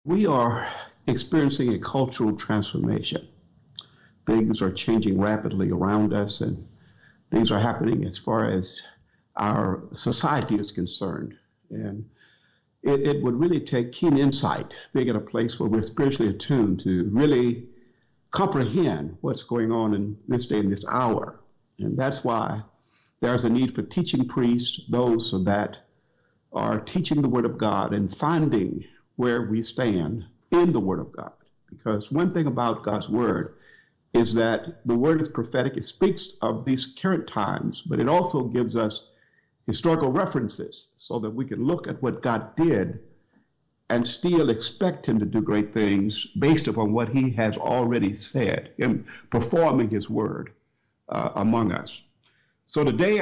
We are experiencing a cultural transformation. Things are changing rapidly around us, and things are happening as far as our society is concerned. And it would really take keen insight, being in a place where we're spiritually attuned to really comprehend what's going on in this day and this hour. And that's why there's a need for teaching priests, those that are teaching the Word of God and finding where we stand in the Word of God. Because one thing about God's Word is that the Word is prophetic. It speaks of these current times, but it also gives us historical references so that we can look at what God did and still expect Him to do great things based upon what He has already said, Him performing His Word among us. So today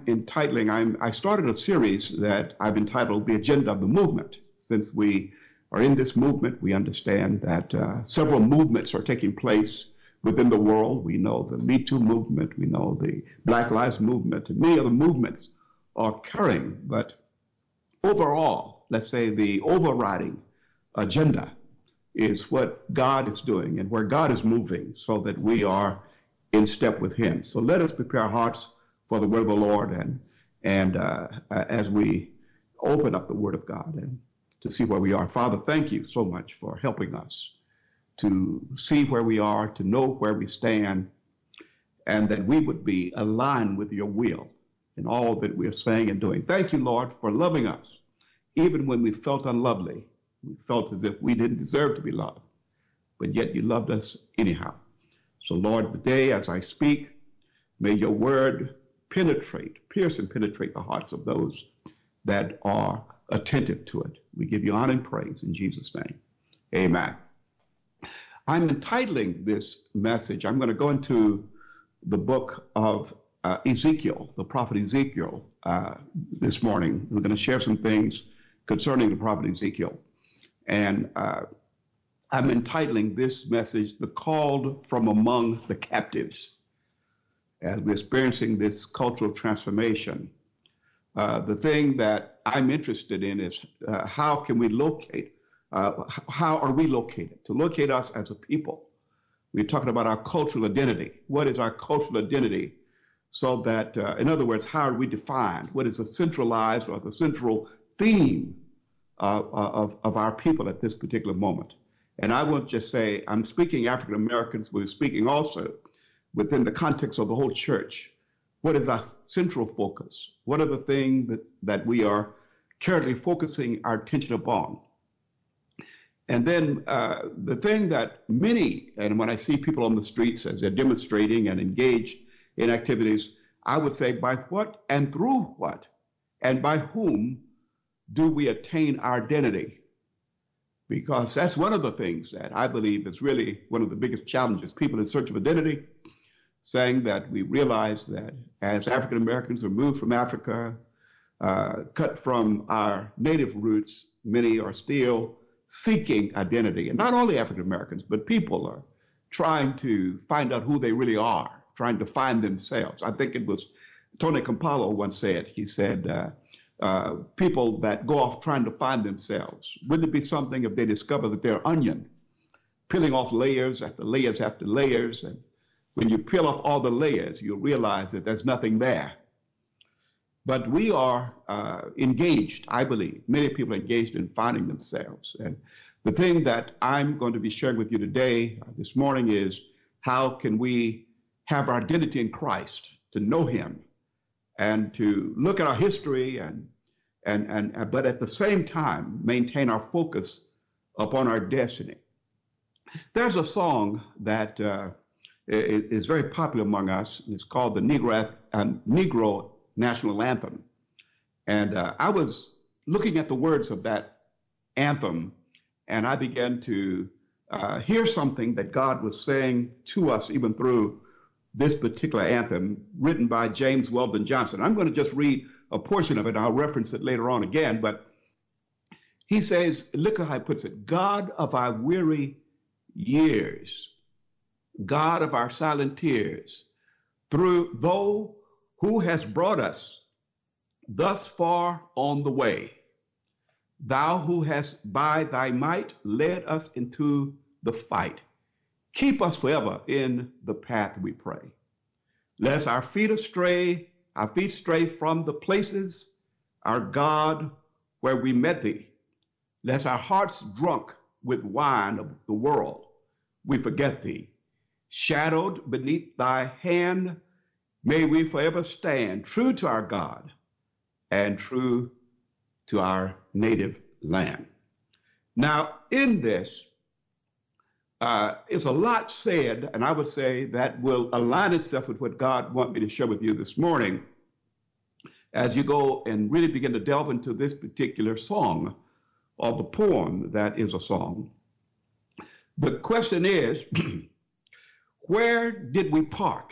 I started a series that I've entitled The Agenda of the Movement. Since we are in this movement, we understand that several movements are taking place within the world. We know the Me Too movement, we know the Black Lives movement, and many other movements are occurring. But overall, let's say the overriding agenda is what God is doing and where God is moving so that we are in step with Him. So let us prepare our hearts for the word of the Lord and as we open up the Word of God and to see where we are. Father, thank you so much for helping us to see where we are, to know where we stand, and that we would be aligned with your will in all that we're saying and doing. Thank you, Lord, for loving us, even when we felt unlovely. We felt as if we didn't deserve to be loved, but yet you loved us anyhow. So, Lord, today as I speak, may your word pierce and penetrate the hearts of those that are attentive to it. We give you honor and praise in Jesus' name. Amen. I'm entitling this message, I'm going to go into the book of Ezekiel, the prophet Ezekiel, this morning. We're going to share some things concerning the prophet Ezekiel. And I'm entitling this message, The Called from Among the Captives. As we're experiencing this cultural transformation, the thing that I'm interested in is how can we locate, how are we located? To locate us as a people. We're talking about our cultural identity. What is our cultural identity? So that, in other words, how are we defined? What is the centralized or the central theme of our people at this particular moment? And I won't just say, I'm speaking African Americans, we're speaking also within the context of the whole church. What is our central focus? What are the things that we are currently focusing our attention upon? And then the thing that many, and when I see people on the streets as they're demonstrating and engaged in activities, I would say by what and through what and by whom do we attain our identity? Because that's one of the things that I believe is really one of the biggest challenges. People in search of identity, saying that we realize that as African Americans are moved from Africa, cut from our native roots, many are still seeking identity. And not only African Americans, but people are trying to find out who they really are, trying to find themselves. I think it was Tony Campolo once said, he said, people that go off trying to find themselves, wouldn't it be something if they discover that they're onion, peeling off layers after layers after layers, and when you peel off all the layers, you'll realize that there's nothing there. But we are engaged, I believe. Many people are engaged in finding themselves. And the thing that I'm going to be sharing with you today, this morning, is how can we have our identity in Christ, to know Him, and to look at our history, but at the same time, maintain our focus upon our destiny. There's a song that is very popular among us. It's called the Negro National Anthem. And I was looking at the words of that anthem, and I began to hear something that God was saying to us even through this particular anthem written by James Weldon Johnson. I'm going to just read a portion of it. I'll reference it later on again, but he says, look how he puts it, God of our weary years, God of our silent tears, through though who has brought us thus far on the way, Thou who hast by thy might led us into the fight. Keep us forever in the path, we pray. Lest our feet stray from the places, our God, where we met thee. Lest our hearts drunk with wine of the world, we forget thee. Shadowed beneath thy hand, may we forever stand true to our God and true to our native land. Now, in this, it's a lot said, and I would say that will align itself with what God wants me to share with you this morning as you go and really begin to delve into this particular song, or the poem that is a song. The question is, where did we park?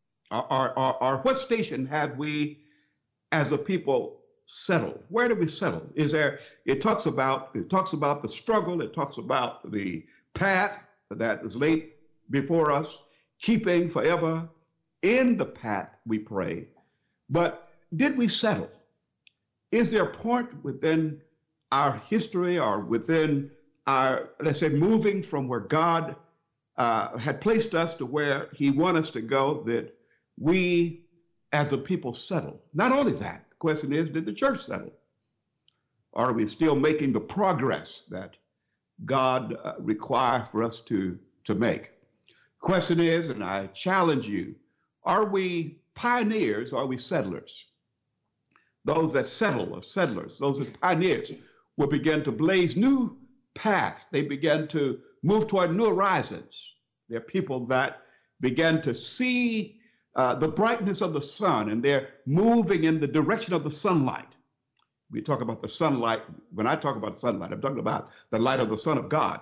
Or what station have we as a people settled? Where do we settle? It talks about the struggle, it talks about the path that is laid before us, keeping forever in the path, we pray. But did we settle? Is there a point within our history or within our, let's say, moving from where God had placed us to where he wants us to go, that we as a people settle? Not only that, the question is, did the church settle? Or are we still making the progress that God requires for us to make? The question is, and I challenge you, are we pioneers or are we settlers? Those that settle are settlers. Those that pioneers will begin to blaze new paths. They begin to move toward new horizons. They're people that begin to see the brightness of the sun, and they're moving in the direction of the sunlight. We talk about the sunlight. When I talk about sunlight, I'm talking about the light of the Son of God.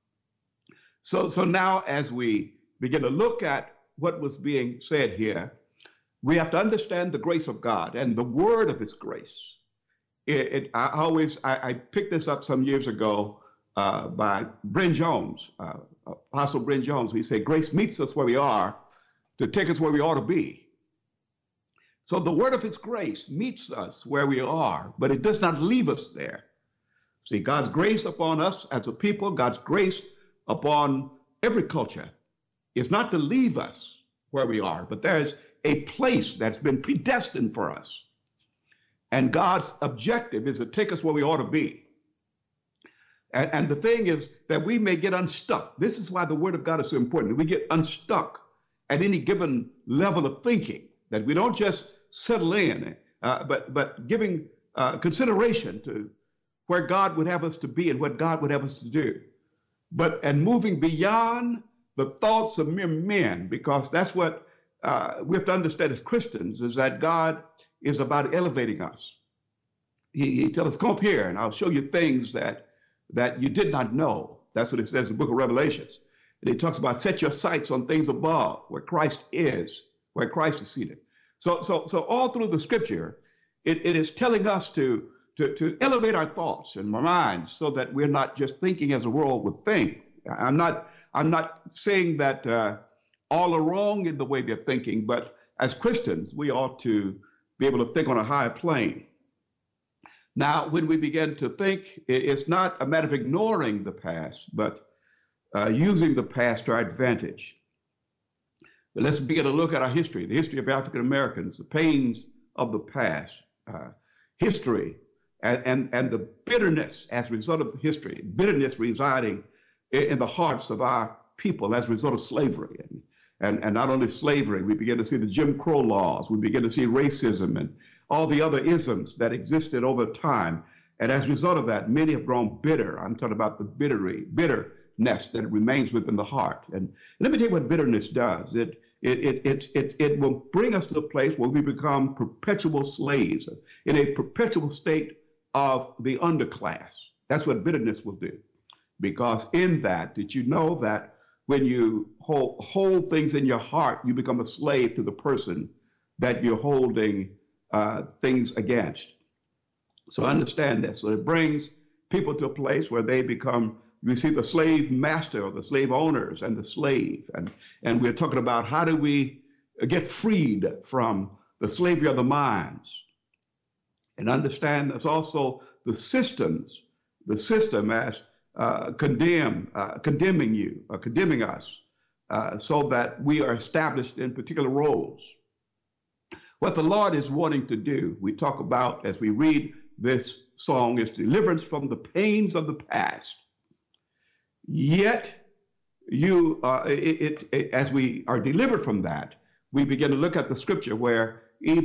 So now as we begin to look at what was being said here, we have to understand the grace of God and the word of his grace. I picked this up some years ago by Bryn Jones, Apostle Bryn Jones. He said, grace meets us where we are to take us where we ought to be. So the word of his grace meets us where we are, but it does not leave us there. See, God's grace upon us as a people, God's grace upon every culture is not to leave us where we are, but there's a place that's been predestined for us. And God's objective is to take us where we ought to be. And the thing is that we may get unstuck. This is why the word of God is so important. We get unstuck at any given level of thinking, that we don't just settle in, but giving consideration to where God would have us to be and what God would have us to do. And moving beyond the thoughts of mere men, because that's what we have to understand as Christians, is that God is about elevating us. He tells us, come up here and I'll show you things that you did not know. That's what it says in the book of Revelations. And he talks about set your sights on things above, where Christ is seated. So all through the scripture, it is telling us to elevate our thoughts and our minds so that we're not just thinking as the world would think. I'm not saying that all are wrong in the way they're thinking, but as Christians, we ought to be able to think on a higher plane. Now, when we begin to think, it's not a matter of ignoring the past, but using the past to our advantage. But let's begin to look at our history, the history of African Americans, the pains of the past, history, and the bitterness as a result of history, bitterness residing in the hearts of our people as a result of slavery. And not only slavery, we begin to see the Jim Crow laws, we begin to see racism and all the other isms that existed over time. And as a result of that, many have grown bitter. I'm talking about the bitterness that remains within the heart. And let me tell you what bitterness does. It will bring us to the place where we become perpetual slaves in a perpetual state of the underclass. That's what bitterness will do. Because in that, did you know that when you hold things in your heart, you become a slave to the person that you're holding things against. So understand this. So it brings people to a place where they become, we see the slave master or the slave owners and the slave. And we're talking about how do we get freed from the slavery of the minds. And understand there's also the systems the system as condemning you or condemning us so that we are established in particular roles. What the Lord is wanting to do, we talk about as we read this song, is deliverance from the pains of the past. Yet, as we are delivered from that, we begin to look at the scripture where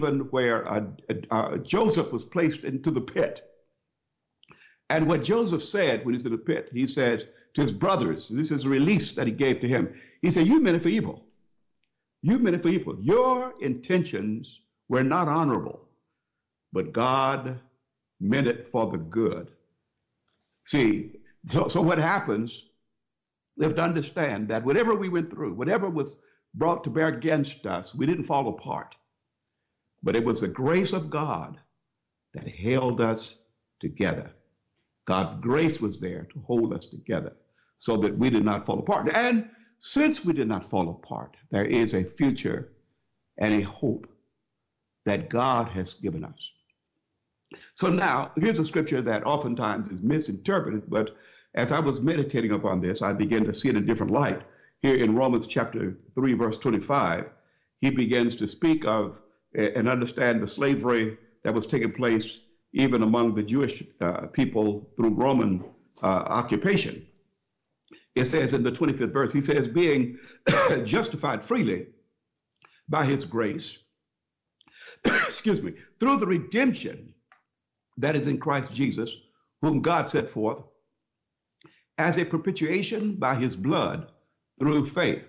Joseph was placed into the pit. And what Joseph said when he's in the pit, he said to his brothers, this is a release that he gave to him. He said, you meant it for evil. You meant it for evil. Your intentions were not honorable, but God meant it for the good. See, so what happens, we have to understand that whatever we went through, whatever was brought to bear against us, we didn't fall apart. But it was the grace of God that held us together. God's grace was there to hold us together so that we did not fall apart. And since we did not fall apart, there is a future and a hope that God has given us. So now, here's a scripture that oftentimes is misinterpreted, but as I was meditating upon this, I began to see it in a different light. Here in Romans chapter 3, verse 25, he begins to speak of and understand the slavery that was taking place even among the Jewish people through Roman occupation. It says in the 25th verse, he says, being justified freely by his grace, excuse me, through the redemption that is in Christ Jesus, whom God set forth as a propitiation by his blood through faith.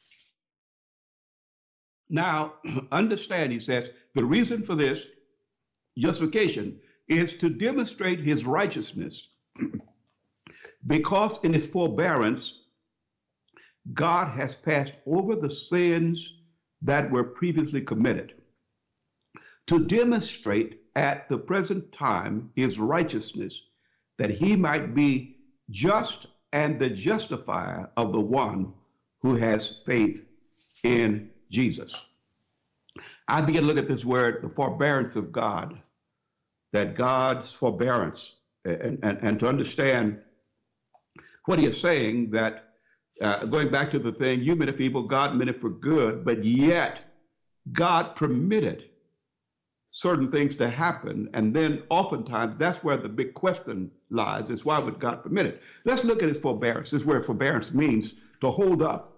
Now, understand, he says, the reason for this justification is to demonstrate his righteousness, because in his forbearance, God has passed over the sins that were previously committed, to demonstrate at the present time his righteousness, that he might be just and the justifier of the one who has faith in Jesus. I begin to look at this word, the forbearance of God, that God's forbearance, and to understand what he is saying, that going back to the thing, you meant it for evil, God meant it for good, but yet God permitted certain things to happen. And then oftentimes that's where the big question lies, is why would God permit it? Let's look at his forbearance. This is where forbearance means to hold up,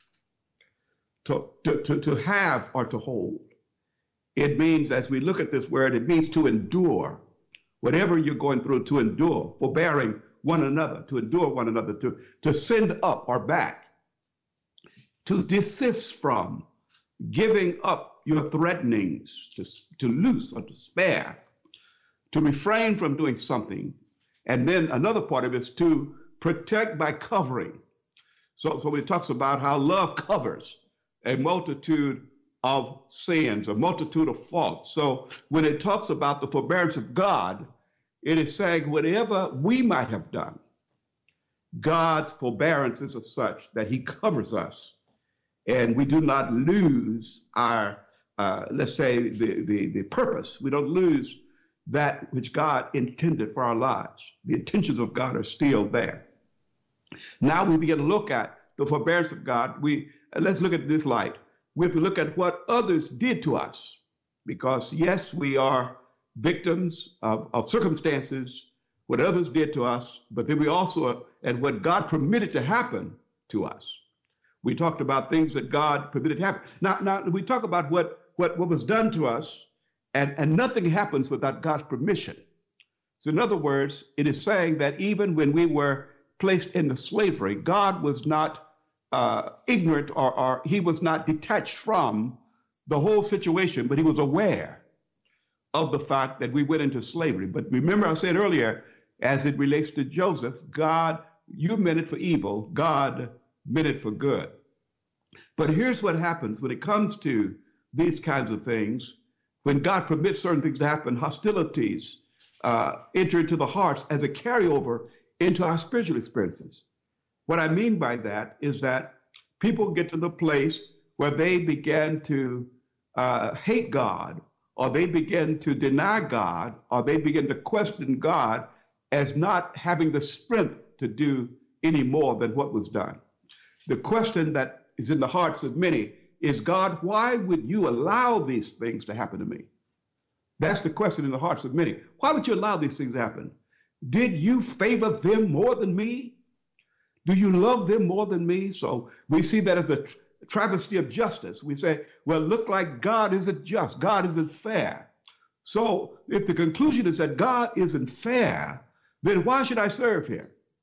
to have or to hold. It means, as we look at this word, it means to endure. Whatever you're going through, to endure, forbearing one another, to endure one another, to send up or back, to desist from, giving up your threatenings, to loose or to spare, to refrain from doing something. And then another part of it is to protect by covering. So it talks about how love covers a multitude of sins, a multitude of faults. So when it talks about the forbearance of God, it is saying whatever we might have done, God's forbearance is of such that he covers us, and we do not lose our, let's say, the purpose. We don't lose that which God intended for our lives. The intentions of God are still there. Now we begin to look at the forbearance of God. Let's look at this light. We have to look at what others did to us, because yes, we are victims of circumstances, what others did to us, but then we also, and what God permitted to happen to us. We talked about things that God permitted to happen. Now we talk about what was done to us, and nothing happens without God's permission. So in other words, it is saying that even when we were placed into slavery, God was not ignorant, or he was not detached from the whole situation, but he was aware of the fact that we went into slavery. But remember, I said earlier, as it relates to Joseph, God, you meant it for evil, God meant it for good. But here's what happens when it comes to these kinds of things. When God permits certain things to happen, hostilities enter into the hearts as a carryover into our spiritual experiences. What I mean by that is that people get to the place where they begin to hate God, or they begin to deny God, or they begin to question God as not having the strength to do any more than what was done. The question that is in the hearts of many is, God, why would you allow these things to happen to me? That's the question in the hearts of many. Why would you allow these things to happen? Did you favor them more than me? Do you love them more than me? So we see that as a travesty of justice. We say, well, look like God isn't just, God isn't fair. So if the conclusion is that God isn't fair, then why should I serve him?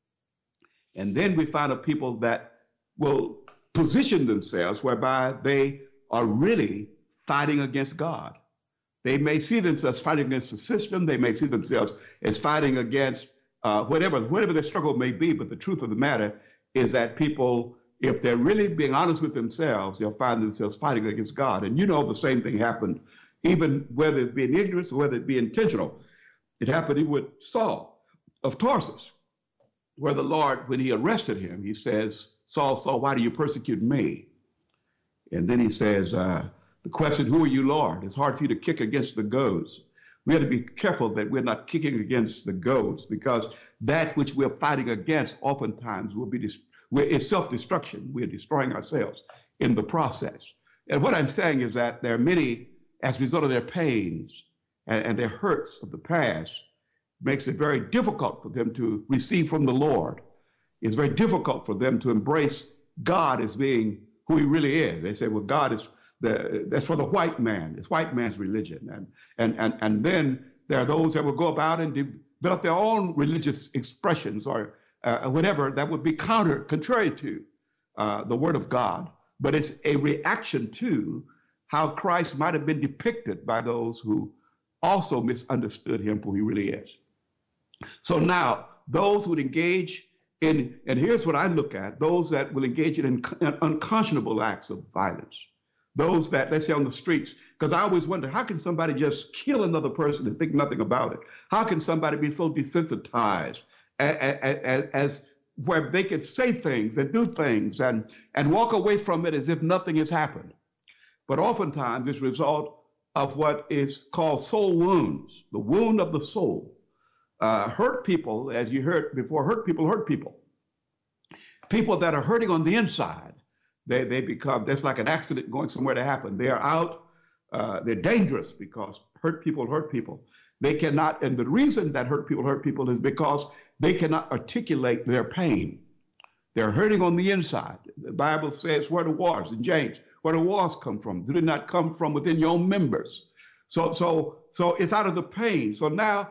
And then we find a people that will position themselves whereby they are really fighting against God. They may see themselves fighting against the system. They may see themselves as fighting against whatever their struggle may be. But the truth of the matter is that people, if they're really being honest with themselves, they'll find themselves fighting against God. And you know the same thing happened, even whether it be in ignorance or whether it be intentional. It happened with Saul of Tarsus, where the Lord, when he arrested him, he says, Saul, Saul, why do you persecute me? And then he says, the question, who are you, Lord? It's hard for you to kick against the goads. We have to be careful that we're not kicking against the goads, because that which we're fighting against oftentimes will be it's self-destruction. We're destroying ourselves in the process. And what I'm saying is that there are many, as a result of their pains and their hurts of the past, makes it very difficult for them to receive from the Lord. It's very difficult for them to embrace God as being who he really is. They say, well, God is that's for the white man. It's white man's religion. And then there are those that will go about and develop their own religious expressions or whatever that would be contrary to the word of God. But it's a reaction to how Christ might have been depicted by those who also misunderstood him for who he really is. So now, those who would engage in, and here's what I look at, those that will engage in unconscionable acts of violence, those that, let's say on the streets, because I always wonder, how can somebody just kill another person and think nothing about it? How can somebody be so desensitized as where they could say things and do things and walk away from it as if nothing has happened? But oftentimes it's a result of what is called soul wounds, the wound of the soul. Hurt people, as you heard before, hurt people hurt people. People that are hurting on the inside, they become, that's like an accident going somewhere to happen. They are out, they're dangerous because hurt people. They cannot, and the reason that hurt people is because they cannot articulate their pain. They're hurting on the inside. The Bible says where the wars, in James, where the wars come from, do they not come from within your own members? So it's out of the pain. So now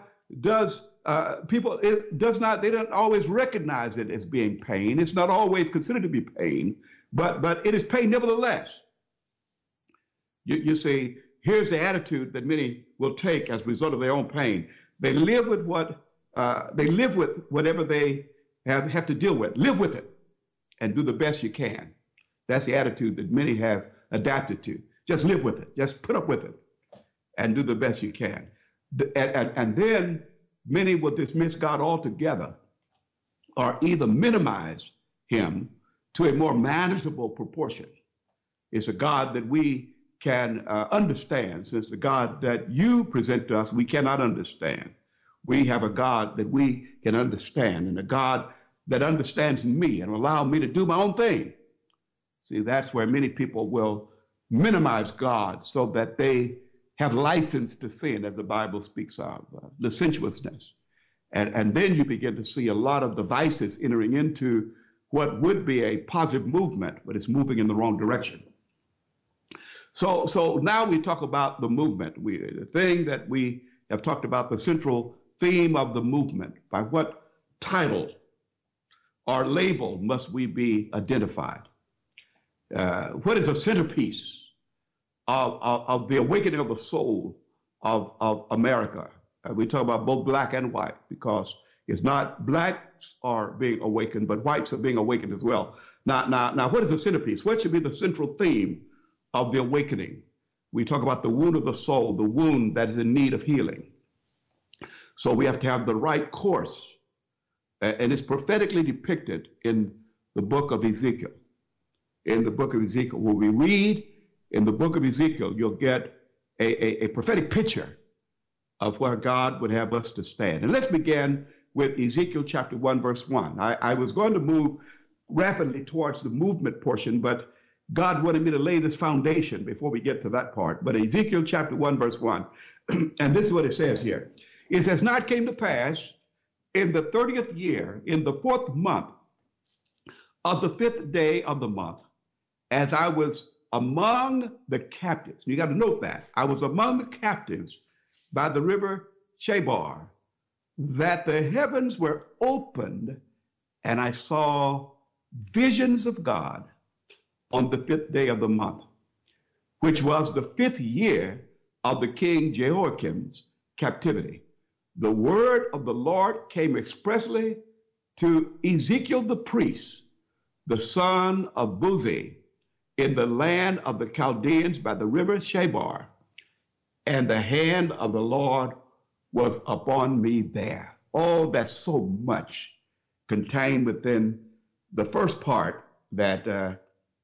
they don't always recognize it as being pain. It's not always considered to be pain, but it is pain nevertheless. You see, here's the attitude that many will take as a result of their own pain. They live with whatever they have to deal with. Live with it and do the best you can. That's the attitude that many have adapted to. Just live with it. Just put up with it and do the best you can. And then many will dismiss God altogether or either minimize him to a more manageable proportion. It's a God that we can understand, since the God that you present to us, we cannot understand. We have a God that we can understand, and a God that understands me and allow me to do my own thing. See, that's where many people will minimize God so that they have license to sin, as the Bible speaks of, licentiousness. And then you begin to see a lot of the vices entering into what would be a positive movement, but it's moving in the wrong direction. So now we talk about the movement. The thing that we have talked about, the central theme of the movement. By what title or label must we be identified? What is a centerpiece of the awakening of the soul of America? We talk about both black and white, because it's not blacks are being awakened, but whites are being awakened as well. Now, what is the centerpiece? What should be the central theme of the awakening? We talk about the wound of the soul, the wound that is in need of healing. So we have to have the right course, and it's prophetically depicted in the book of Ezekiel. In the book of Ezekiel, when we read in the book of Ezekiel, you'll get a prophetic picture of where God would have us to stand. And let's begin with Ezekiel chapter 1, verse 1. I was going to move rapidly towards the movement portion, but God wanted me to lay this foundation before we get to that part. But Ezekiel chapter 1, verse 1, and this is what it says here. It says, "Now it came to pass in the 30th year, in the 4th month of the 5th day of the month, as I was among the captives." You got to note that. I was among the captives by the river Chebar, that the heavens were opened, and I saw visions of God on the 5th day of the month, which was the 5th year of the king Jehoiakim's captivity. The word of the Lord came expressly to Ezekiel the priest, the son of Buzi, in the land of the Chaldeans by the river Chebar, and the hand of the Lord was upon me there. Oh, that's so much contained within the first part that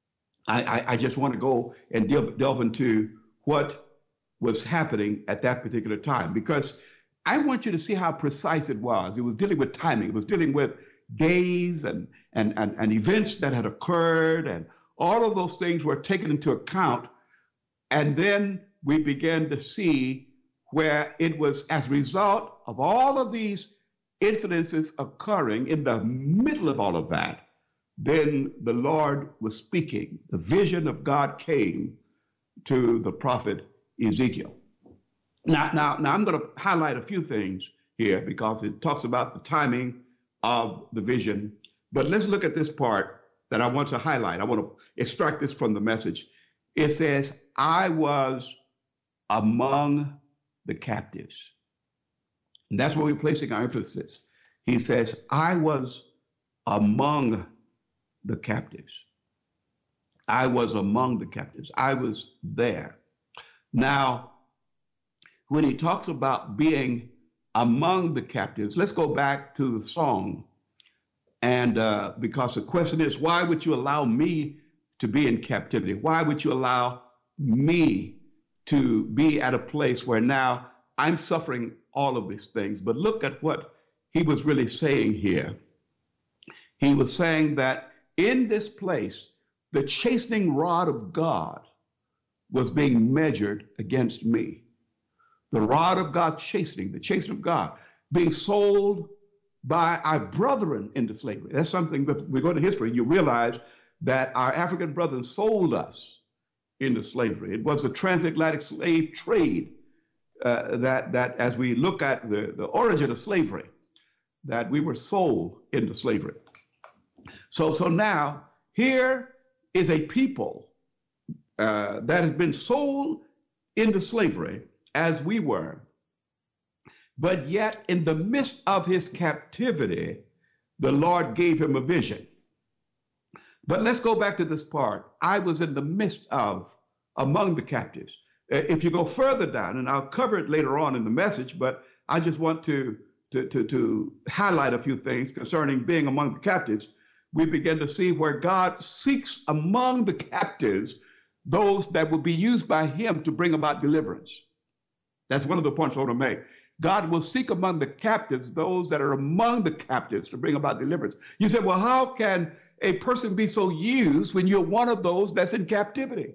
I just want to go and delve into what was happening at that particular time, because I want you to see how precise it was. It was dealing with timing. It was dealing with days and events that had occurred, and all of those things were taken into account. And then we began to see where it was as a result of all of these incidences occurring in the middle of all of that, then the Lord was speaking. The vision of God came to the prophet Ezekiel. Now I'm going to highlight a few things here because it talks about the timing of the vision. But let's look at this part that I want to highlight. I want to extract this from the message. It says, "I was among the captives." And that's where we're placing our emphasis. He says, "I was among the captives." I was among the captives. I was there. Now, when he talks about being among the captives, let's go back to the song. And because the question is, why would you allow me to be in captivity? Why would you allow me to be at a place where now I'm suffering all of these things? But look at what he was really saying here. He was saying that in this place, the chastening rod of God was being measured against me. The rod of God's chastening, the chastening of God, being sold by our brethren into slavery. That's something that we go to history, you realize that our African brethren sold us into slavery. It was the transatlantic slave trade that as we look at the origin of slavery, that we were sold into slavery. So now here is a people that has been sold into slavery as we were, but yet in the midst of his captivity, the Lord gave him a vision. But let's go back to this part. I was in the midst of, among the captives. If you go further down, and I'll cover it later on in the message, but I just want to highlight a few things concerning being among the captives. We begin to see where God seeks among the captives those that will be used by him to bring about deliverance. That's one of the points I want to make. God will seek among the captives those that are among the captives to bring about deliverance. You say, well, how can a person be so used when you're one of those that's in captivity?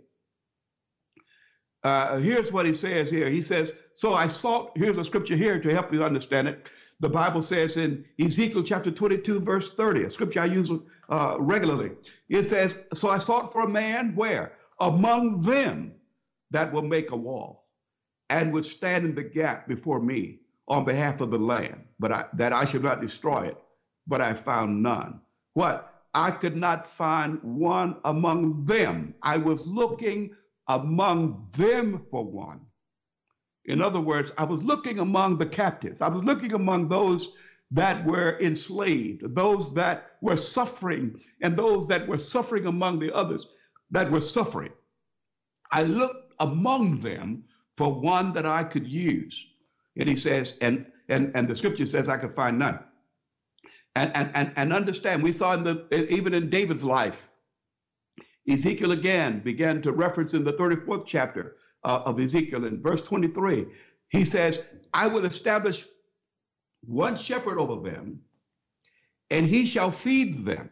Here's what he says here. He says, so I sought, here's a scripture here to help you understand it. The Bible says in Ezekiel chapter 22, verse 30, a scripture I use regularly. It says, so I sought for a man where? Among them that will make a wall and would stand in the gap before me on behalf of the land, but that I should not destroy it, but I found none. What? I could not find one among them. I was looking among them for one. In other words, I was looking among the captives. I was looking among those that were enslaved, those that were suffering, and those that were suffering among the others that were suffering. I looked among them for one that I could use. And he says, and the scripture says I could find none. And understand, we saw even in David's life, Ezekiel again began to reference in the 34th chapter of Ezekiel in verse 23. He says, I will establish one shepherd over them, and he shall feed them.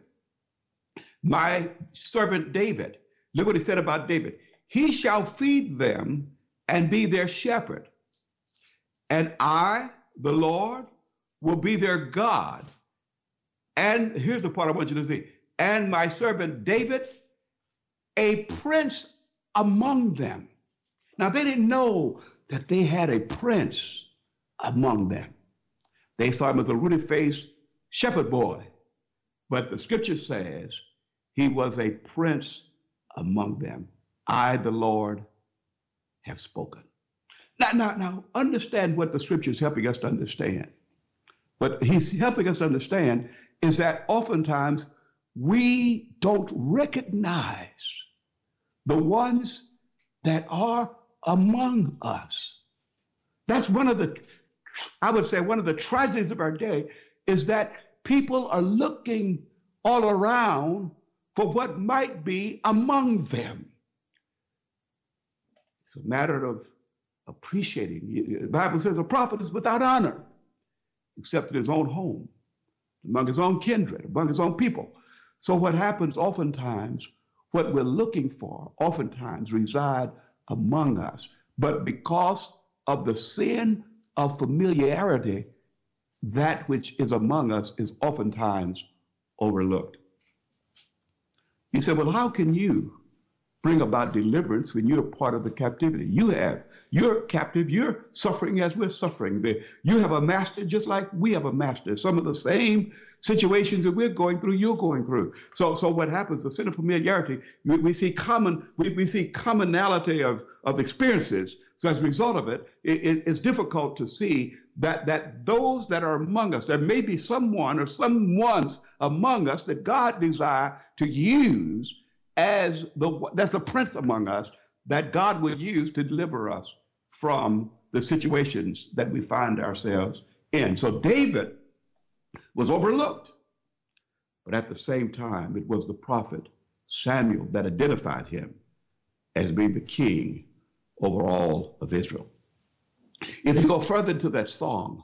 My servant David, look what he said about David. He shall feed them and be their shepherd. And I, the Lord, will be their God. And here's the part I want you to see. And my servant David, a prince among them. Now, they didn't know that they had a prince among them. They saw him as a ruddy-faced shepherd boy. But the scripture says he was a prince among them. I, the Lord, have spoken. Now, understand what the scripture is helping us to understand. What he's helping us to understand is that oftentimes we don't recognize the ones that are among us. That's one of the, I would say, one of the tragedies of our day is that people are looking all around for what might be among them. It's a matter of appreciating. The Bible says a prophet is without honor, except in his own home, among his own kindred, among his own people. So what happens oftentimes, what we're looking for oftentimes reside among us. But because of the sin of familiarity, that which is among us is oftentimes overlooked. He said, well, how can you bring about deliverance when you're part of the captivity? You're captive, you're suffering as we're suffering. You have a master just like we have a master. Some of the same situations that we're going through, you're going through. So what happens, the sin of familiarity, we see commonality of experiences. So as a result of it, it's difficult to see that those that are among us, there may be someone or someone's among us that God desires to use as that's the prince among us that God will use to deliver us from the situations that we find ourselves in. So David was overlooked, but at the same time, it was the prophet Samuel that identified him as being the king over all of Israel. If you go further into that song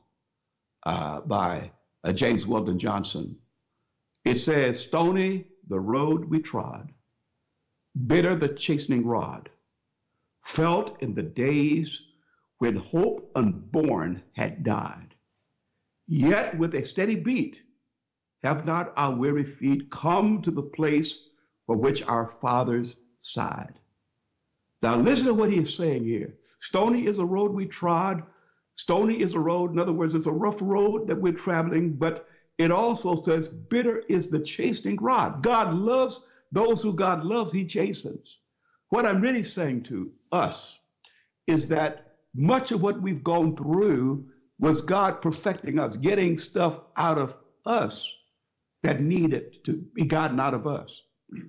by James Weldon Johnson, it says, stony the road we trod, bitter the chastening rod, felt in the days when hope unborn had died. Yet with a steady beat have not our weary feet come to the place for which our fathers sighed. Now listen to what he is saying here. Stony is a road we trod. Stony is a road, in other words, it's a rough road that we're traveling, but it also says bitter is the chastening rod. God loves those who God loves, he chastens. What I'm really saying to us is that much of what we've gone through was God perfecting us, getting stuff out of us that needed to be gotten out of us.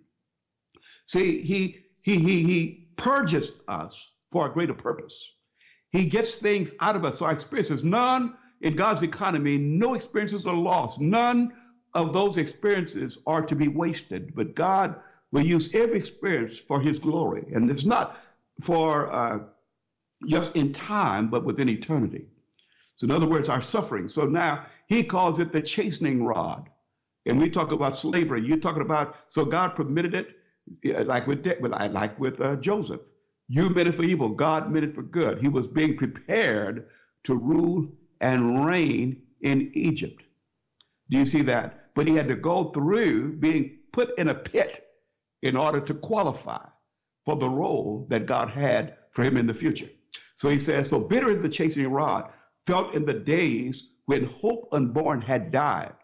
See, he purges us for a greater purpose. He gets things out of us. So our experiences, none in God's economy, no experiences are lost. None of those experiences are to be wasted, but God will use every experience for his glory. And it's not for just in time, but within eternity. So in other words, our suffering. So now he calls it the chastening rod. And we talk about slavery. You're talking about, so God permitted it, like with Joseph. You meant it for evil, God meant it for good. He was being prepared to rule and reign in Egypt. Do you see that? But he had to go through being put in a pit in order to qualify for the role that God had for him in the future. So he says, so bitter is the chastening rod, felt in the days when hope unborn had died.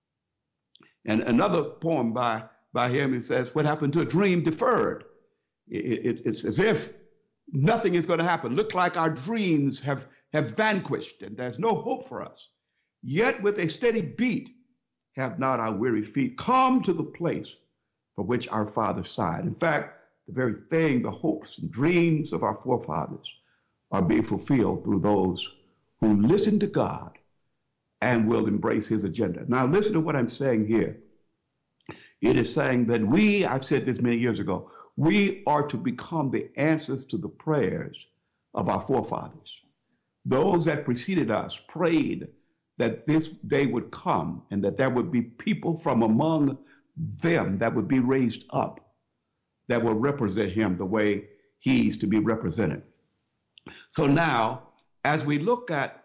And another poem by him, he says, what happened to a dream deferred? It's as if nothing is going to happen. Look like our dreams have vanquished and there's no hope for us. Yet with a steady beat have not our weary feet come to the place for which our fathers sighed. In fact, the very thing, the hopes and dreams of our forefathers are being fulfilled through those who listen to God and will embrace his agenda. Now listen to what I'm saying here. It is saying that I've said this many years ago, we are to become the answers to the prayers of our forefathers. Those that preceded us prayed that this day would come and that there would be people from among them that would be raised up that will represent him the way he's to be represented. So now, as we look at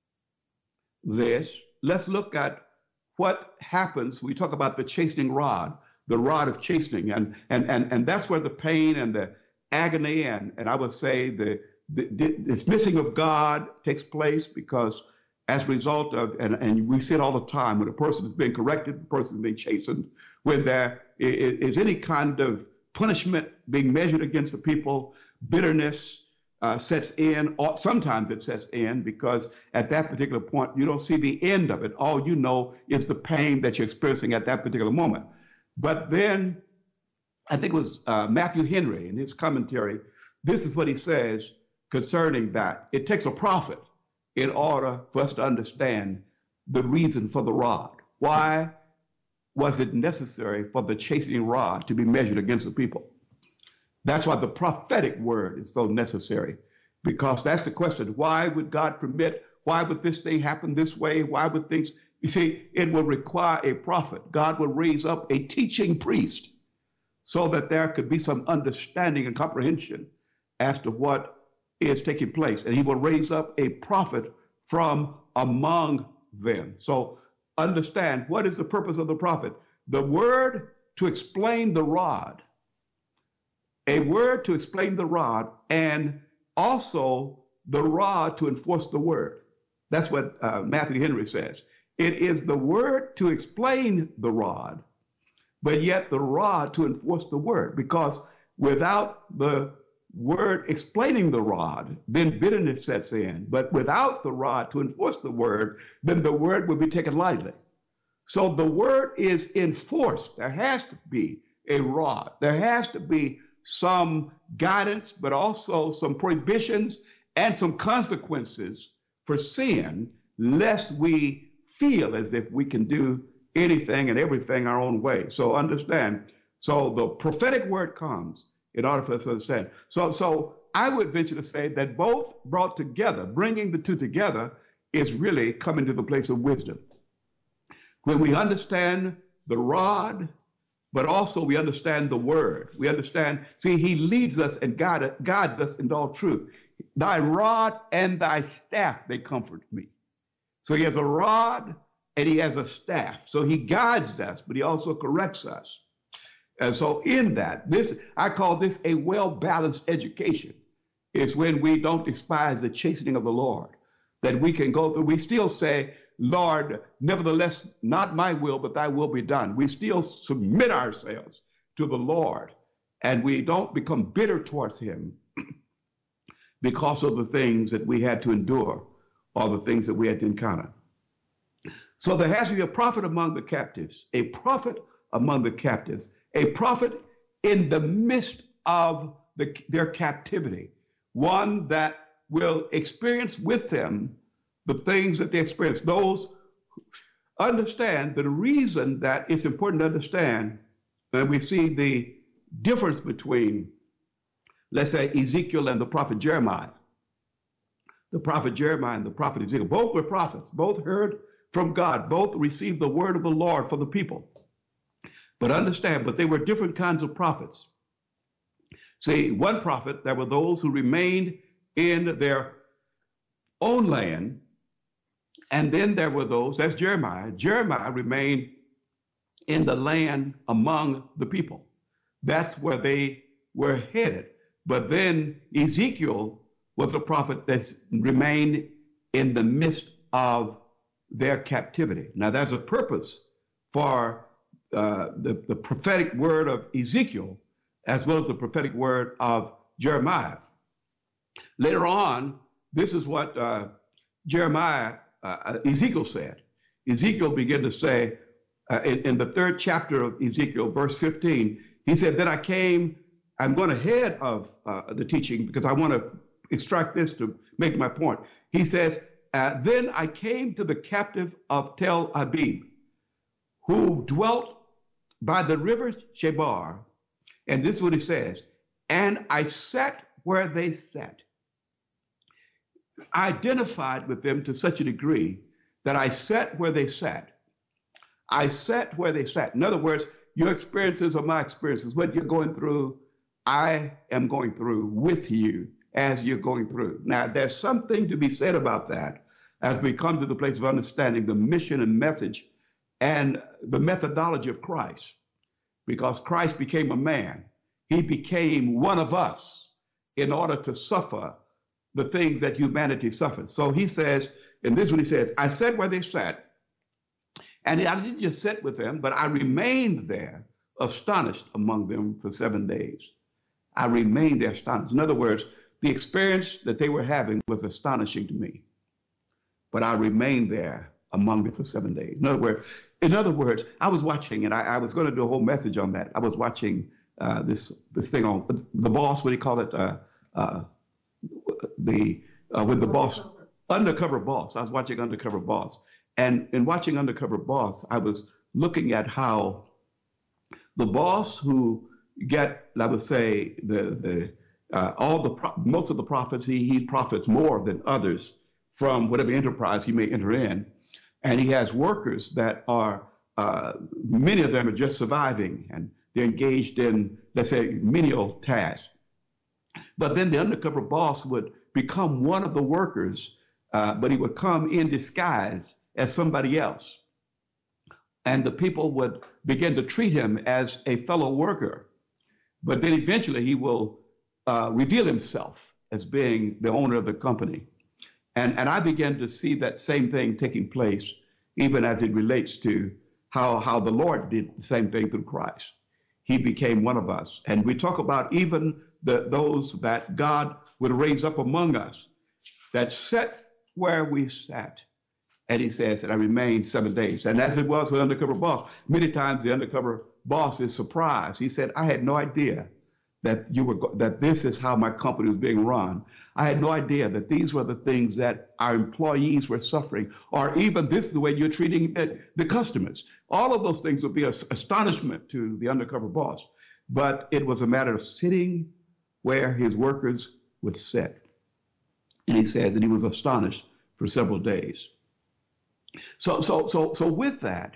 this, let's look at what happens. We talk about the chastening rod, the rod of chastening, and that's where the pain and the agony and I would say the dismissing of God takes place, because as a result of, and we see it all the time, when a person is being corrected, the person is being chastened, when there is any kind of punishment being measured against the people, bitterness sets in, or sometimes it sets in, because at that particular point, you don't see the end of it. All you know is the pain that you're experiencing at that particular moment. But then, I think it was Matthew Henry in his commentary, this is what he says concerning that. It takes a prophet in order for us to understand the reason for the rod. Why was it necessary for the chastening rod to be measured against the people? That's why the prophetic word is so necessary, because that's the question. Why would God permit? Why would this thing happen this way? Why would things, you see, it will require a prophet. God will raise up a teaching priest so that there could be some understanding and comprehension as to what is taking place. And he will raise up a prophet from among them. So understand, what is the purpose of the prophet? The word to explain the rod, a word to explain the rod, and also the rod to enforce the word. That's what Matthew Henry says. It is the word to explain the rod, but yet the rod to enforce the word, because without the word explaining the rod, then bitterness sets in. But without the rod to enforce the word, then the word will be taken lightly. So the word is enforced. There has to be a rod. There has to be some guidance, but also some prohibitions and some consequences for sin, lest we feel as if we can do anything and everything our own way. So understand. So the prophetic word comes in order for us to understand. So I would venture to say that both brought together, bringing the two together, is really coming to the place of wisdom. When we understand the rod, but also we understand the word. We understand, see, he leads us and guides us into all truth. Thy rod and thy staff, they comfort me. So he has a rod and he has a staff. So he guides us, but he also corrects us. And so in that, I call this a well-balanced education. It's when we don't despise the chastening of the Lord, that we can go through, we still say, Lord, nevertheless, not my will, but thy will be done. We still submit ourselves to the Lord, and we don't become bitter towards him because of the things that we had to endure or the things that we had to encounter. So there has to be a prophet among the captives, a prophet among the captives, a prophet in the midst of their captivity, one that will experience with them the things that they experience. Those understand the reason that it's important to understand that we see the difference between, let's say, Ezekiel and the prophet Jeremiah. The prophet Jeremiah and the prophet Ezekiel, both were prophets, both heard from God, both received the word of the Lord for the people. But understand, but they were different kinds of prophets. See, one prophet, there were those who remained in their own land, and then there were those, that's Jeremiah. Jeremiah remained in the land among the people. That's where they were headed. But then Ezekiel was a prophet that remained in the midst of their captivity. Now, there's a purpose for the prophetic word of Ezekiel, as well as the prophetic word of Jeremiah. Later on, this is what Ezekiel said. Ezekiel began to say in the 3rd chapter of Ezekiel, verse 15, he said, then I'm going ahead of the teaching because I want to extract this to make my point. He says, then I came to the captive of Tel Abib, who dwelt by the river Chebar. And this is what he says, and I sat where they sat. I identified with them to such a degree that I sat where they sat. I sat where they sat. In other words, your experiences are my experiences. What you're going through, I am going through with you as you're going through. Now, there's something to be said about that as we come to the place of understanding the mission and message and the methodology of Christ. Because Christ became a man. He became one of us in order to suffer the things that humanity suffers. So he says, and this is what he says, I sat where they sat, and I didn't just sit with them, but I remained there, astonished among them for 7 days. I remained there astonished. In other words, the experience that they were having was astonishing to me, but I remained there among them for 7 days. In other words, I was watching, and I was going to do a whole message on that. I was watching this thing on The Boss. What do you call it? With the boss, Undercover Boss. I was watching Undercover Boss, and in watching Undercover Boss, I was looking at how the boss who get, I would say, most of the profits, he profits more than others from whatever enterprise he may enter in. And he has workers that are, many of them are just surviving, and they're engaged in, let's say, menial tasks. But then the undercover boss would become one of the workers, but he would come in disguise as somebody else. And the people would begin to treat him as a fellow worker. But then eventually he will reveal himself as being the owner of the company. And I began to see that same thing taking place, even as it relates to how the Lord did the same thing through Christ. He became one of us. And we talk about even those that God would raise up among us that sat where we sat. And he says that I remained 7 days. And as it was with Undercover Boss, many times the Undercover Boss is surprised. He said, I had no idea that this is how my company was being run. I had no idea that these were the things that our employees were suffering, or even this is the way you're treating the customers. All of those things would be an astonishment to the undercover boss. But it was a matter of sitting where his workers would sit. And he says that he was astonished for several days. So with that,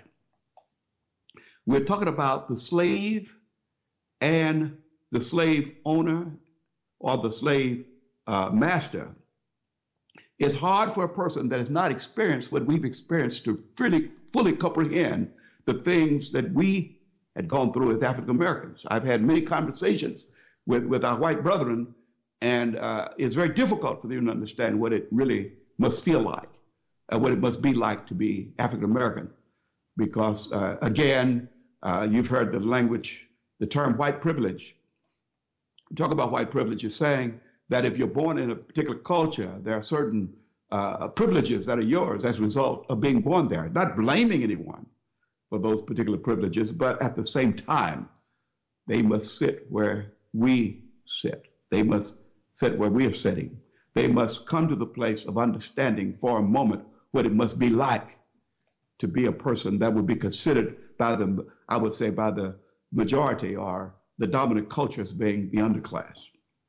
we're talking about the slave and the slave owner or the slave master. It's hard for a person that has not experienced what we've experienced to fully comprehend the things that we had gone through as African Americans. I've had many conversations with our white brethren, and it's very difficult for them to understand what it really must feel like, what it must be like to be African American. Because again, you've heard the language, the term white privilege. Talk about white privilege is saying that if you're born in a particular culture, there are certain privileges that are yours as a result of being born there. Not blaming anyone for those particular privileges, but at the same time, they must sit where we sit. They must sit where we are sitting. They must come to the place of understanding for a moment what it must be like to be a person that would be considered by the, I would say, by the majority or the dominant culture as being the underclass.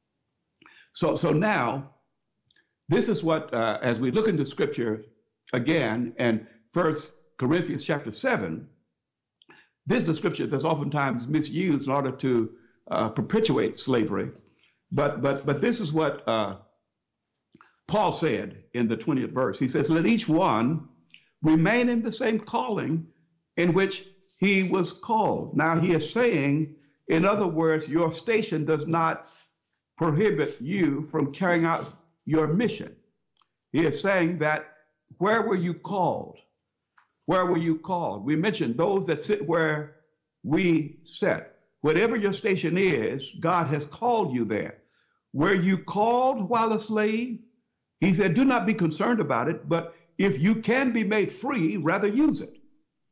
So now, this is what, as we look into scripture again, and 1 Corinthians chapter 7, this is a scripture that's oftentimes misused in order to perpetuate slavery. But this is what Paul said in the 20th verse. He says, let each one remain in the same calling in which he was called. Now he is saying, in other words, your station does not prohibit you from carrying out your mission. He is saying that where were you called? Where were you called? We mentioned those that sit where we sit. Whatever your station is, God has called you there. Were you called while a slave? He said, do not be concerned about it, but if you can be made free, rather use it.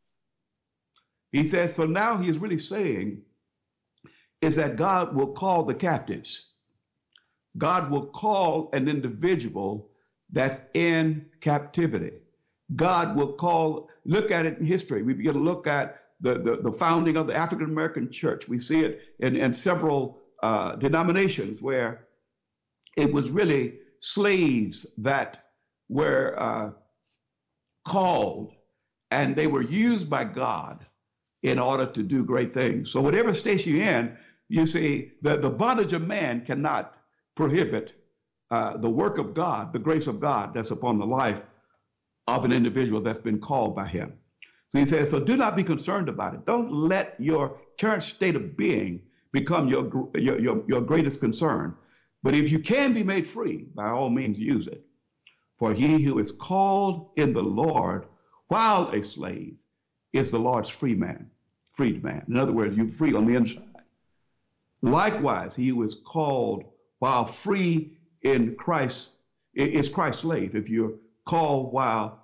He says, so now he is really saying is that God will call the captives. God will call an individual that's in captivity. God will call, look at it in history. We begin to look at the founding of the African American church. We see it in several denominations where it was really slaves that were called, and they were used by God in order to do great things. So whatever station you're in, you see, the bondage of man cannot prohibit the work of God, the grace of God that's upon the life of an individual that's been called by him. So he says, so do not be concerned about it. Don't let your current state of being become your greatest concern. But if you can be made free, by all means use it. For he who is called in the Lord while a slave is the Lord's freedman. In other words, you're free on the inside. Likewise, he who is called while free in Christ is Christ's slave. If you're called while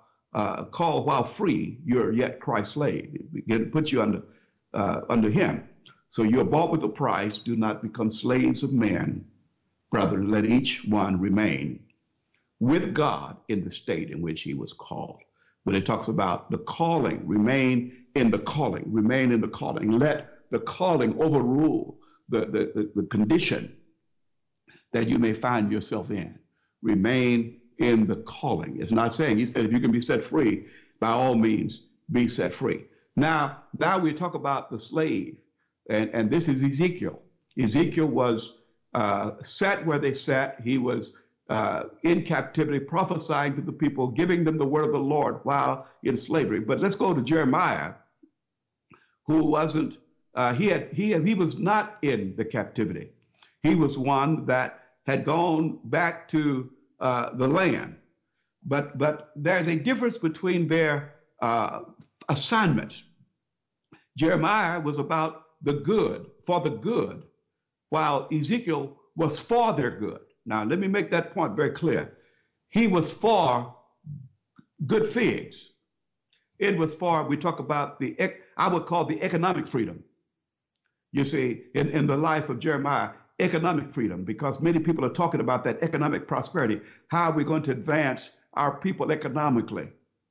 free, you're yet Christ's slave. It puts you under him. So you're bought with a price. Do not become slaves of men. Brethren, let each one remain with God in the state in which he was called. When it talks about the calling, remain in the calling, remain in the calling. Let the calling overrule the condition that you may find yourself in. Remain in the calling. It's not saying, he said, if you can be set free, by all means, be set free. Now we talk about the slave, and this is Ezekiel. Ezekiel was sat where they sat. He was in captivity, prophesying to the people, giving them the word of the Lord while in slavery. But let's go to Jeremiah, who wasn't, he was not in the captivity. He was one that had gone back to the land. But there's a difference between their assignments. Jeremiah was about the good, for the good, while Ezekiel was for their good. Now, let me make that point very clear. He was for good figs. It was for, we talk about I would call the economic freedom. You see, in the life of Jeremiah, economic freedom, because many people are talking about that economic prosperity. How are we going to advance our people economically?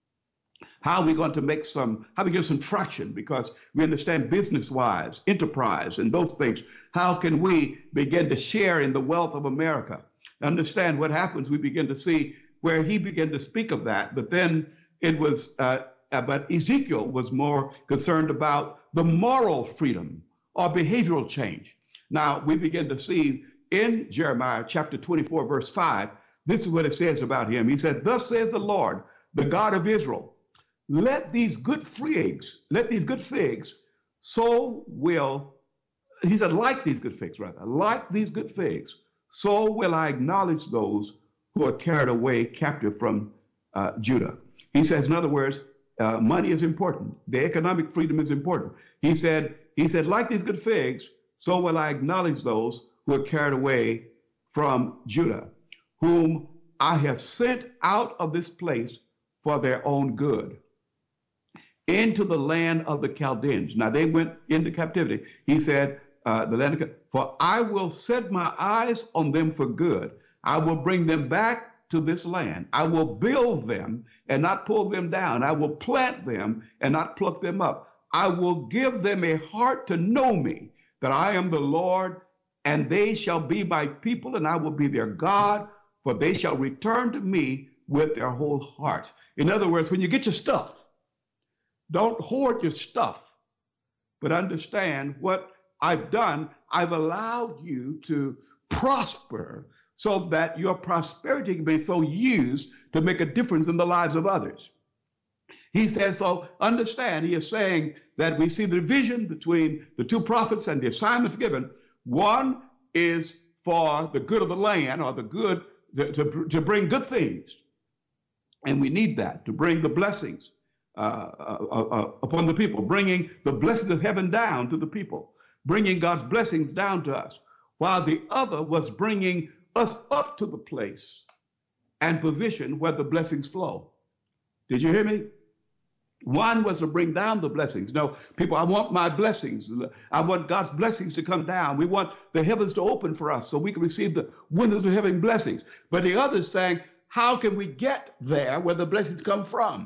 How are we going to get some traction? Because we understand business-wise, enterprise, and those things. How can we begin to share in the wealth of America? Understand what happens. We begin to see where he began to speak of that. But then it was, but Ezekiel was more concerned about the moral freedom or behavioral change. Now we begin to see in Jeremiah chapter 24, verse 5, this is what it says about him. He said, thus says the Lord, the God of Israel, let these good figs, so will, he said, like these good figs, so will I acknowledge those who are carried away captive from Judah. He says, in other words, money is important. The economic freedom is important. He said, like these good figs, so will I acknowledge those who are carried away from Judah, whom I have sent out of this place for their own good, into the land of the Chaldeans. Now they went into captivity. He said, for I will set my eyes on them for good. I will bring them back to this land. I will build them and not pull them down. I will plant them and not pluck them up. I will give them a heart to know me, that I am the Lord, and they shall be my people, and I will be their God, for they shall return to me with their whole heart. In other words, when you get your stuff, don't hoard your stuff, but understand what I've done. I've allowed you to prosper so that your prosperity can be so used to make a difference in the lives of others. He says, so understand, he is saying that we see the division between the two prophets and the assignments given. One is for the good of the land, or the good, to bring good things. And we need that, to bring the blessings upon the people, bringing the blessings of heaven down to the people, bringing God's blessings down to us, while the other was bringing us up to the place and position where the blessings flow. Did you hear me? One was to bring down the blessings. No, people, I want my blessings. I want God's blessings to come down. We want the heavens to open for us so we can receive the windows of heaven blessings. But the other is saying, how can we get there where the blessings come from?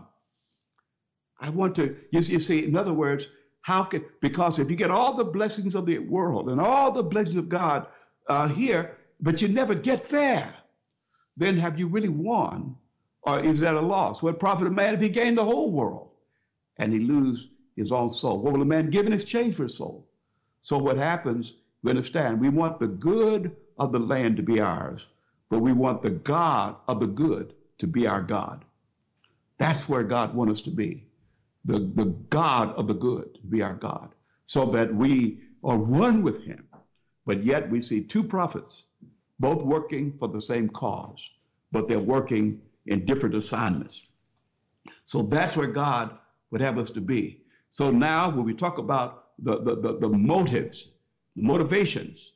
I want to, you see, in other words, because if you get all the blessings of the world and all the blessings of God here, but you never get there, then have you really won or is that a loss? What profit a man if he gained the whole world and he lose his own soul? What will a man give in exchange for his soul? So what happens, we understand, we want the good of the land to be ours, but we want the God of the good to be our God. That's where God wants us to be. The God of the good to be our God, so that we are one with him. But yet we see two prophets, both working for the same cause, but they're working in different assignments. So that's where God would have us to be. So now when we talk about the motives, motivations,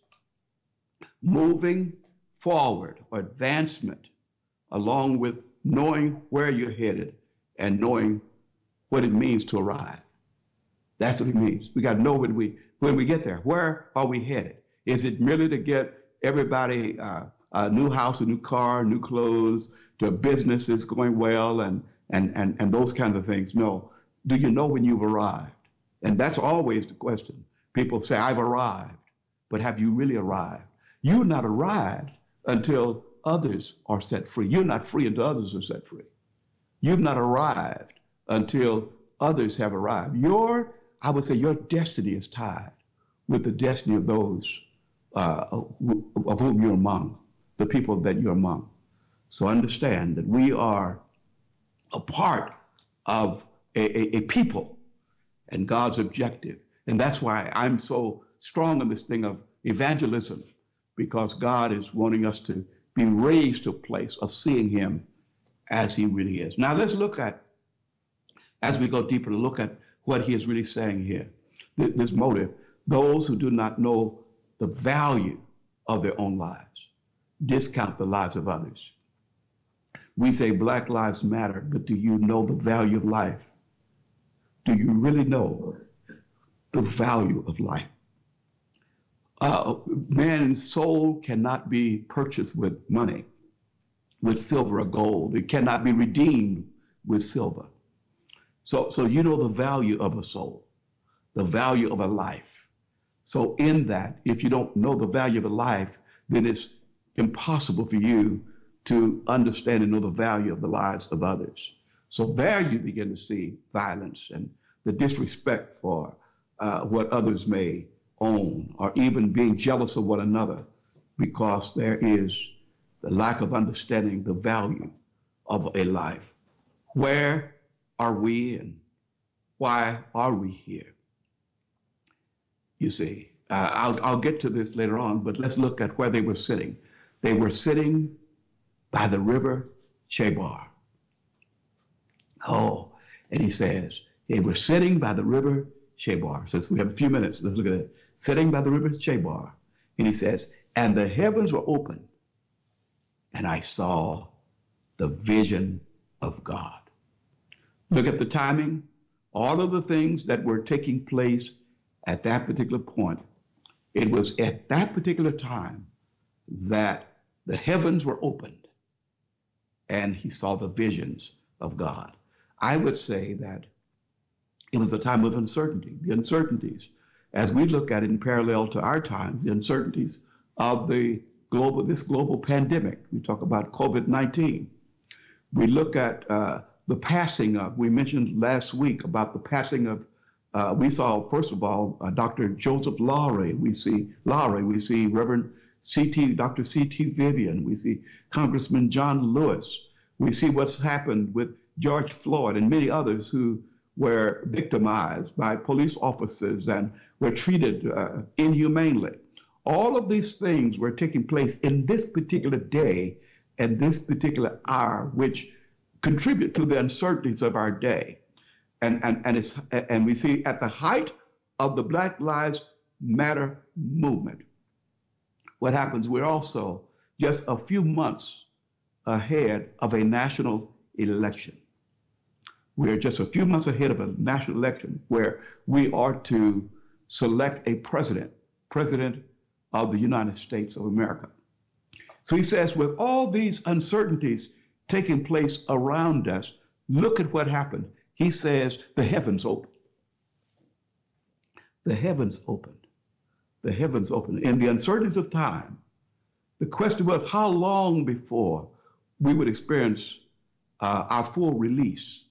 moving forward or advancement, along with knowing where you're headed and knowing what it means to arrive. That's what it means. We got to know when we get there. Where are we headed? Is it merely to get everybody a new house, a new car, new clothes, to businesses going well and those kinds of things? No. Do you know when you've arrived? And that's always the question. People say, I've arrived, but have you really arrived? You're not arrived until others are set free. You're not free until others are set free. You've not arrived until others have arrived. I would say your destiny is tied with the destiny of those of whom you're among, the people that you're among. So understand that we are a part of a people and God's objective. And that's why I'm so strong on this thing of evangelism, because God is wanting us to be raised to a place of seeing him as he really is. Now let's look at, as we go deeper, to look at what he is really saying here. This motive, those who do not know the value of their own lives, discount the lives of others. We say Black Lives Matter, but do you know the value of life? Do you really know the value of life? Man's soul cannot be purchased with money, with silver or gold. It cannot be redeemed with silver. So you know the value of a soul, the value of a life. So in that, if you don't know the value of a life, then it's impossible for you to understand and know the value of the lives of others. So there you begin to see violence and the disrespect for what others may own, or even being jealous of one another, because there is the lack of understanding the value of a life. Where are we and why are we here? You see, I'll get to this later on, but let's look at where they were sitting. They were sitting by the river Chebar. Oh, and he says, they were sitting by the river Chebar. Since we have a few minutes, let's look at it. Sitting by the river Chebar. And he says, and the heavens were open, and I saw the vision of God. Look at the timing. All of the things that were taking place at that particular point. It was at that particular time that the heavens were opened, and he saw the visions of God. I would say that it was a time of uncertainty, the uncertainties, as we look at it in parallel to our times, the uncertainties of this global pandemic. We talk about COVID-19. We look at the passing of, we mentioned last week about the passing of, we saw, first of all, Dr. Joseph Lowery. We see Reverend Dr. C.T. Vivian. We see Congressman John Lewis. We see what's happened with George Floyd and many others who were victimized by police officers and were treated inhumanely. All of these things were taking place in this particular day and this particular hour, which contribute to the uncertainties of our day. And we see at the height of the Black Lives Matter movement, what happens, we're also just a few months ahead of a national election. We're just a few months ahead of a national election where we are to select a president of the United States of America. So he says, with all these uncertainties taking place around us, look at what happened. He says, the heavens opened. The heavens opened. The heavens opened. In the uncertainties of time, the question was how long before we would experience our full release.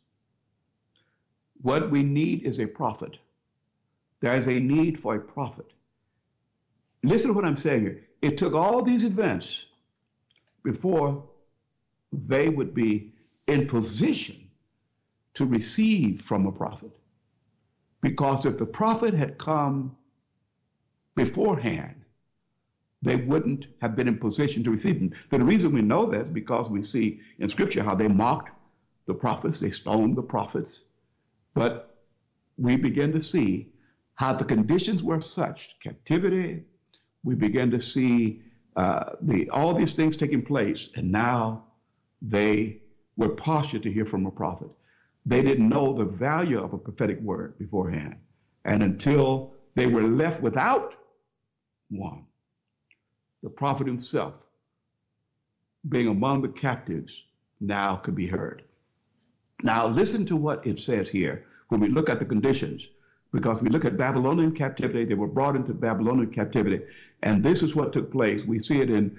What we need is a prophet. There is a need for a prophet. Listen to what I'm saying here. It took all these events before they would be in position to receive from a prophet. Because if the prophet had come beforehand, they wouldn't have been in position to receive him. But the reason we know that is because we see in Scripture how they mocked the prophets, they stoned the prophets. But we begin to see how the conditions were such, captivity. We begin to see all these things taking place, and now they were postured to hear from a prophet. They didn't know the value of a prophetic word beforehand. And until they were left without one, the prophet himself, being among the captives, now could be heard. Now listen to what it says here when we look at the conditions, because we look at Babylonian captivity. They were brought into Babylonian captivity, and this is what took place. We see it in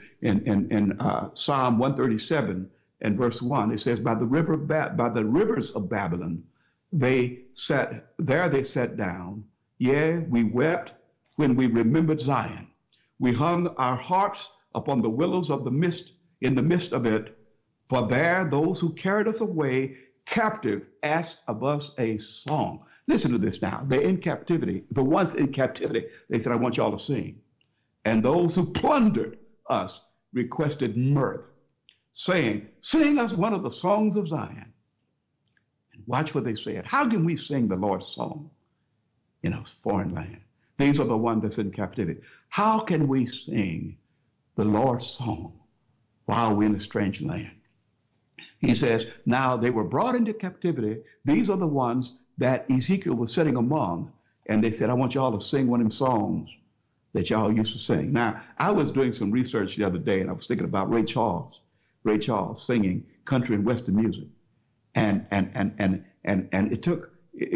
Psalm 137 and verse 1. It says, by the rivers of Babylon, they sat down. Yea, we wept when we remembered Zion. We hung our harps upon the willows of the mist, in the midst of it. For there those who carried us away captive asked of us a song. Listen to this now. They're in captivity. The ones in captivity, they said, I want y'all to sing. And those who plundered us requested mirth, saying, sing us one of the songs of Zion. And watch what they said. How can we sing the Lord's song in a foreign land? These are the ones that's in captivity. How can we sing the Lord's song while we're in a strange land? He says, now they were brought into captivity. These are the ones that Ezekiel was sitting among. And they said, I want y'all to sing one of them songs that y'all used to sing. Now, I was doing some research the other day, and I was thinking about Ray Charles singing country and Western music. And it took,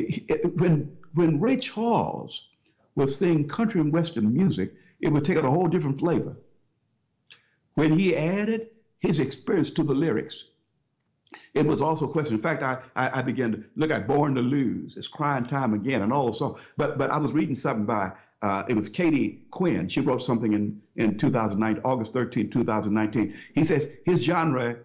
when Ray Charles was singing country and Western music, it would take on a whole different flavor. When he added his experience to the lyrics, it was also a question. In fact, I began to look at Born to Lose, It's Crying Time Again, and all the songs. But I was reading something by, it was Katie Quinn. She wrote something in 2009, August 13, 2019. He says his genre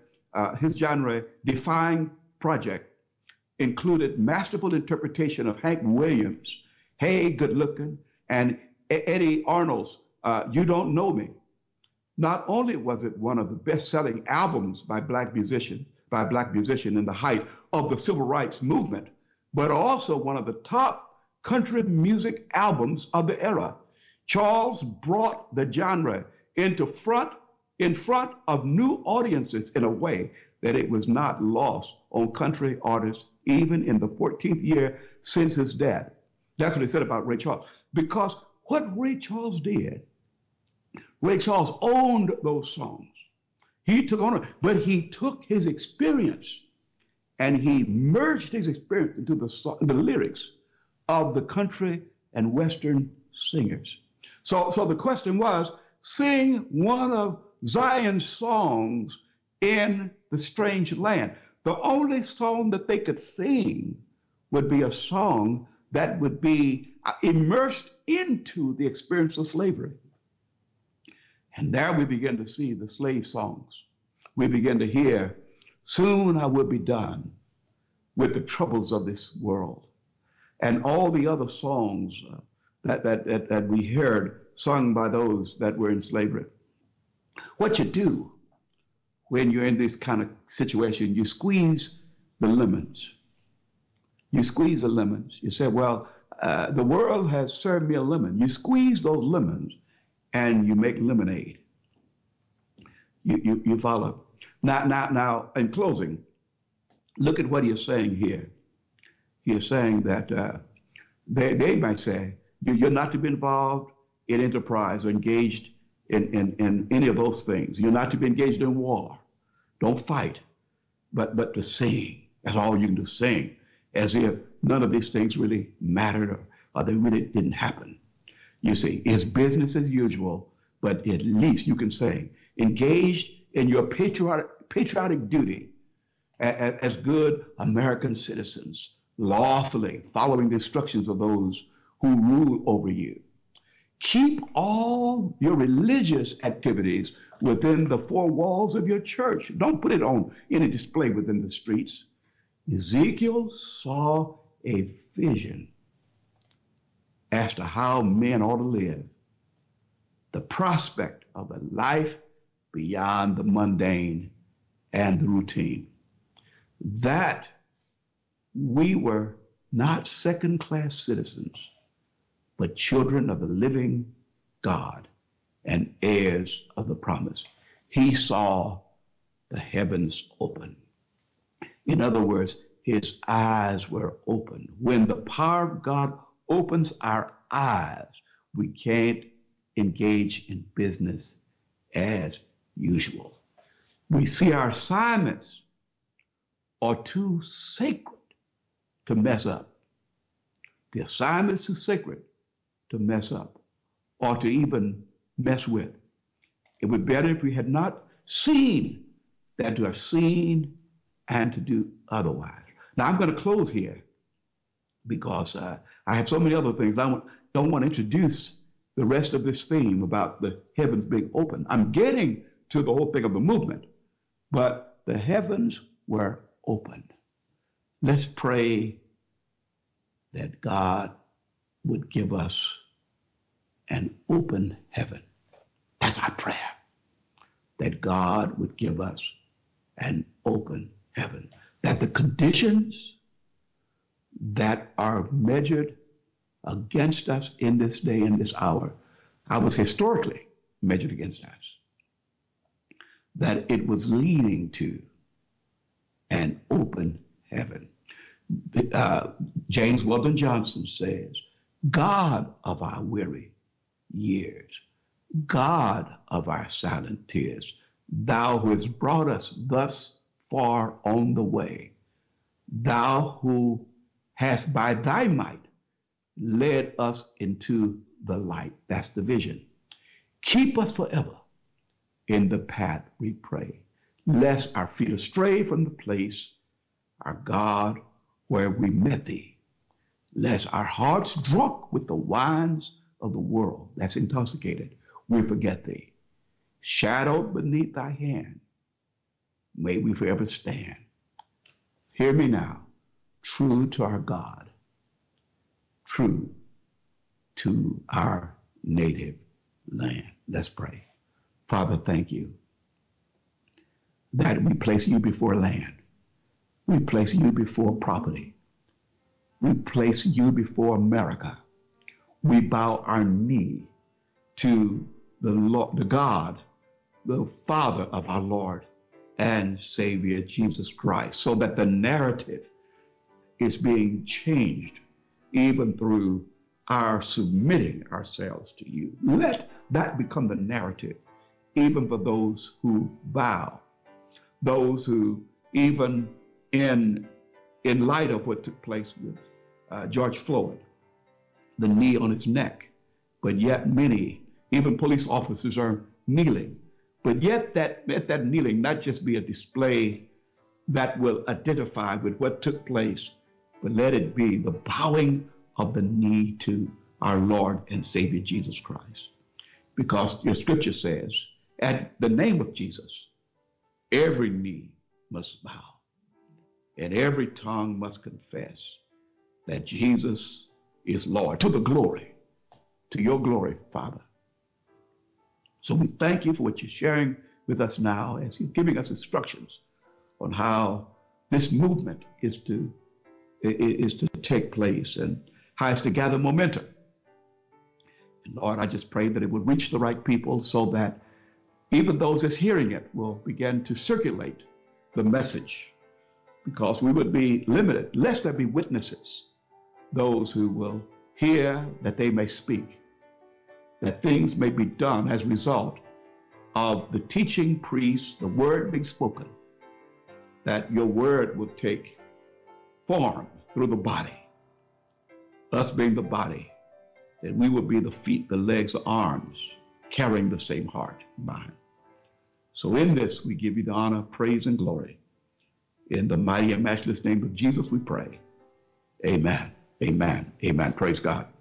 defying project included masterful interpretation of Hank Williams, Hey, Good Looking, and Eddie Arnold's You Don't Know Me. Not only was it one of the best-selling albums by a black musician in the height of the civil rights movement, but also one of the top country music albums of the era. Charles brought the genre in front of new audiences in a way that it was not lost on country artists, even in the 14th year since his death. That's what he said about Ray Charles. Because what Ray Charles did, Ray Charles owned those songs. He took on it, but he took his experience and he merged his experience into the lyrics of the country and Western singers. So the question was, sing one of Zion's songs in the strange land. The only song that they could sing would be a song that would be immersed into the experience of slavery. And there we begin to see the slave songs. We begin to hear, soon I will be done with the troubles of this world. And all the other songs that we heard sung by those that were in slavery. What you do when you're in this kind of situation, you squeeze the lemons. You squeeze the lemons. You say, well, the world has served me a lemon. You squeeze those lemons and you make lemonade. You follow. Now, in closing, look at what he is saying here. He is saying that they might say, you're not to be involved in enterprise or engaged in any of those things. You're not to be engaged in war. Don't fight, but to sing. That's all you can do, sing, as if none of these things really mattered or they really didn't happen. You see, it's business as usual, but at least you can say, engage in your patriotic duty as good American citizens, lawfully following the instructions of those who rule over you. Keep all your religious activities within the four walls of your church. Don't put it on any display within the streets. Ezekiel saw a vision as to how men ought to live, the prospect of a life beyond the mundane and the routine. That we were not second-class citizens, but children of the living God and heirs of the promise. He saw the heavens open. In other words, his eyes were open. When the power of God opens our eyes, we can't engage in business as usual. We see our assignments are too sacred to mess up. The assignment is too sacred to mess up or to even mess with. It would be better if we had not seen than to have seen and to do otherwise. Now, I'm going to close here because I have so many other things. I don't want to introduce the rest of this theme about the heavens being open. I'm getting to the whole thing of the movement, but the heavens were open. Let's pray that God would give us an open heaven. That's our prayer, that God would give us an open heaven, that the conditions that are measured against us in this day and this hour, I was historically measured against us, that it was leading to an open heaven. James Weldon Johnson says, God of our weary years, God of our silent tears, thou who hast brought us thus far on the way, thou who hast by thy might led us into the light. That's the vision. Keep us forever in the path, we pray, lest our feet astray from the place, our God, where we met thee, lest our hearts drunk with the wines of the world, that's intoxicated, we forget thee. Shadowed beneath thy hand, may we forever stand. Hear me now, true to our God, true to our native land. Let's pray. Father, thank you that we place you before land. We place you before property. We place you before America. We bow our knee to the Lord, the God, the Father of our Lord and Savior Jesus Christ, so that the narrative is being changed even through our submitting ourselves to you. Let that become the narrative, even for those who bow, those who, even in light of what took place with George Floyd, the knee on his neck, but yet many, even police officers, are kneeling. But yet let that kneeling not just be a display that will identify with what took place, but let it be the bowing of the knee to our Lord and Savior Jesus Christ. Because your scripture says, at the name of Jesus, every knee must bow and every tongue must confess that Jesus is Lord, to the glory, to your glory, Father. So we thank you for what you're sharing with us now as you're giving us instructions on how this movement is to take place and how it's to gather momentum. And Lord, I just pray that it would reach the right people so that even those that's hearing it will begin to circulate the message, because we would be limited, lest there be witnesses, those who will hear that they may speak, that things may be done as a result of the teaching priests, the word being spoken, that your word will take form through the body, us being the body, that we will be the feet, the legs, the arms, carrying the same heart and mind. So in this, we give you the honor, praise, and glory. In the mighty and matchless name of Jesus, we pray. Amen. Amen. Amen. Praise God.